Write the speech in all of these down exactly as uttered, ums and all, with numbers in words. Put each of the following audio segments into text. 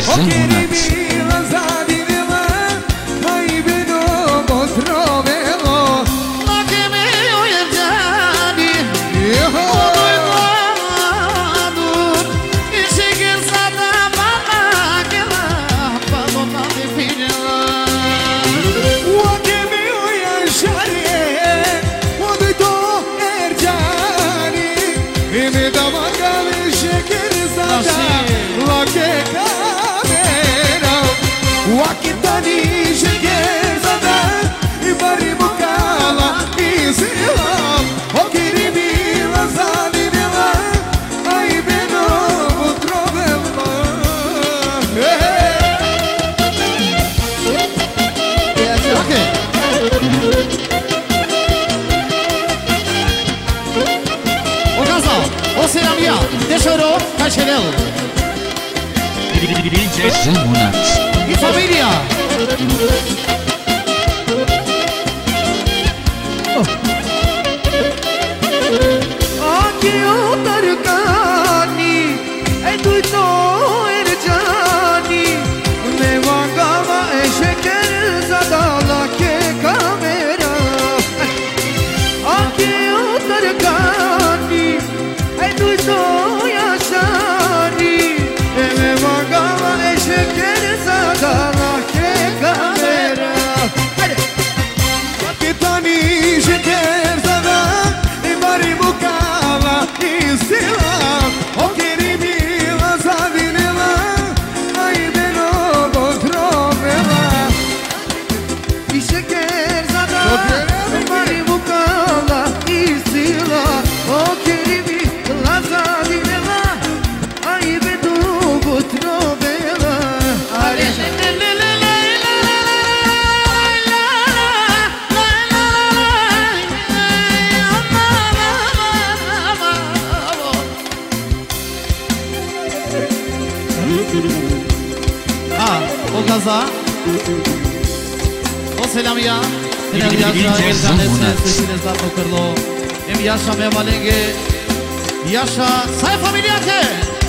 Zemunac. Tesouro Cachelel D J Zemunac. e família. Aqui o Tarkani é do Erjani me vagava é şeker zadala que câmera. Aqui o Tarkani é do Gaza o selamia selamia sesiniz da tokarlo em yaşa me valenge yaşa say familiate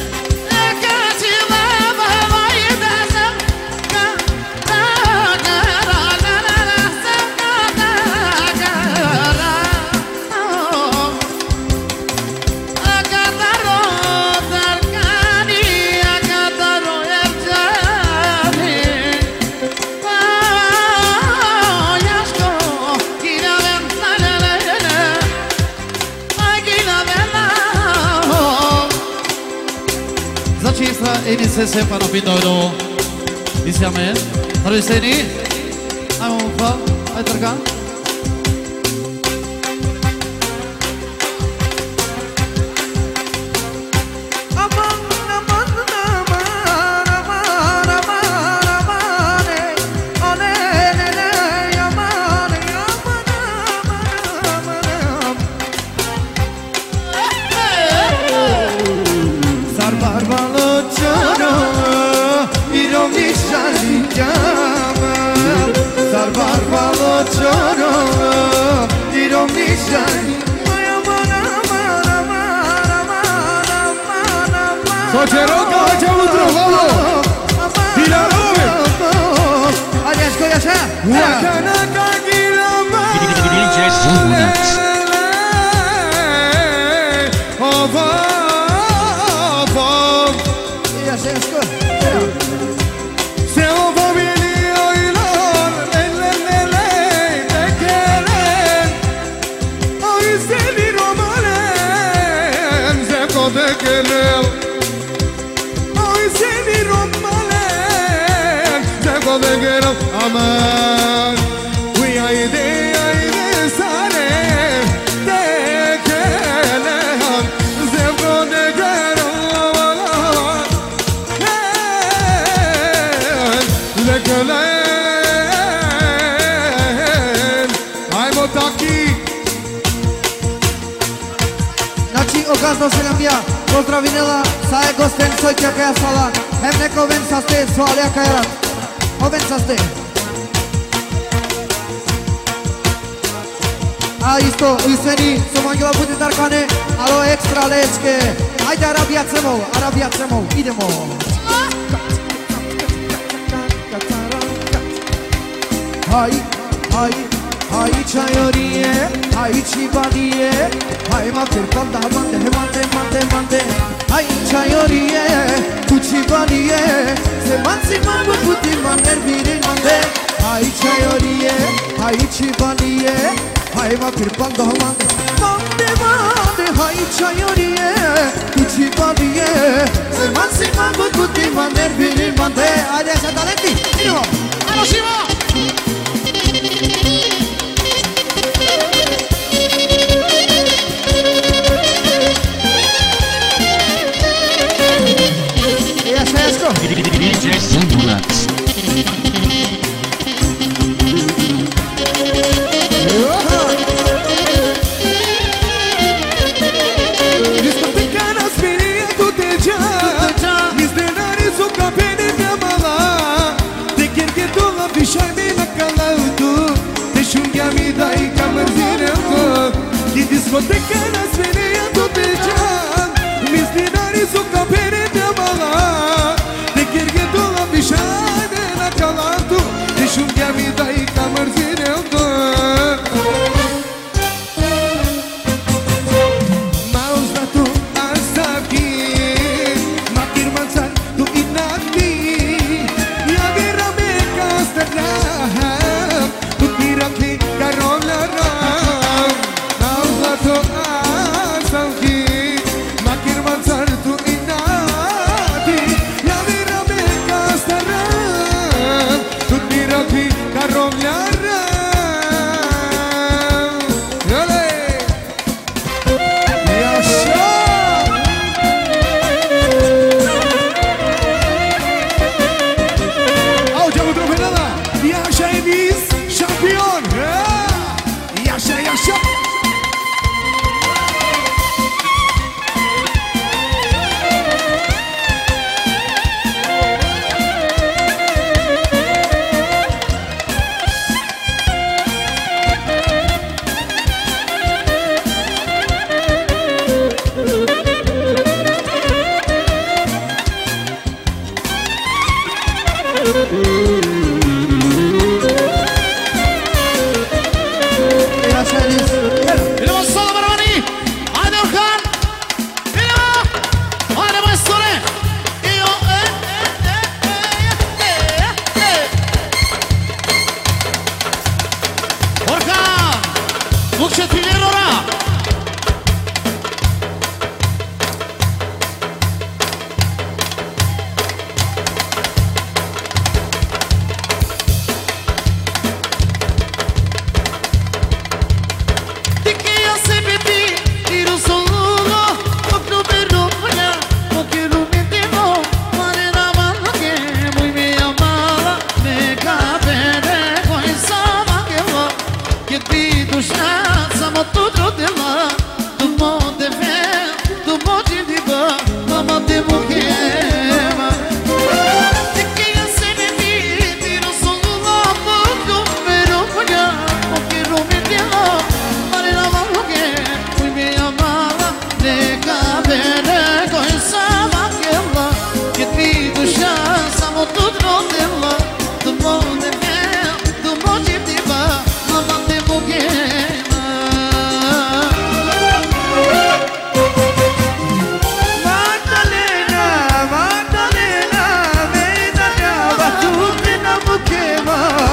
Ini se separă pindoro. Disiame. Haruseni. Ai un fa. Ai tărca. Soceroca, ce am întrebat-o! Tilarove! Adiașco, e așa? Uacanaca, ghilama! D J Zemunac. Ova, ova! E așa, e așa? Se o familia ilor, lelelele, tekele, oi se li romale, se kodekele. Aman, we are there, there, sare, tekele, zevro negero, lekele, ai motaki. Znači, okazno se nam ja pozdravila sa je gosten Sojća kaja sala, hem neko ven sa ste, svalja kaja, oven sa ste. A isto, uisveni, som Angela Bude Tarkane, alo ekstra lečke. Ajde Arabija Cemov, Arabija Cemov, idemo. Hai, hai, hai çayorie, hai çibaniye, hai makir panda mande mande mande mande. Hai çayorie, tu çibaniye, se mansi mabu puti mander biri mande. Hai çayorie, hai çibaniye, hai makir panda mande mande mande. Hai çayorie, tu çibaniye, se mansi mabu puti mander biri mande. Hadi așa talenti, vino, alo Shiva. D J Zambunax. Discoteca na spiria tu te già mis denari su capene mia mala te che tu la pisciami na calautu te shungiami dai camarzine tu di discoteca na spiria tu te già mis denari su capene mia mala te che tu la pisciami na calautu te shungiami dai camarzine tu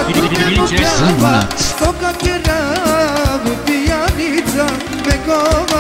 D J Zambunax. Sokak yere bu piyanica, me kova